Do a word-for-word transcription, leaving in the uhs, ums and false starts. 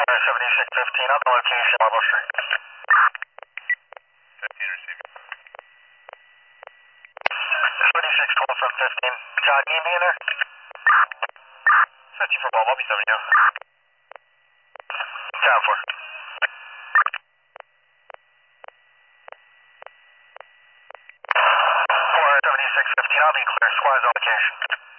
seventy-six fifteen on the location, Marble Street. fifteen receiving. seventy-six twelve from fifteen. John, you be in there? fifteen for Bob, I'll be seven you. Tower four. four seventy-six fifteen, I'll be clear. Squad's on location.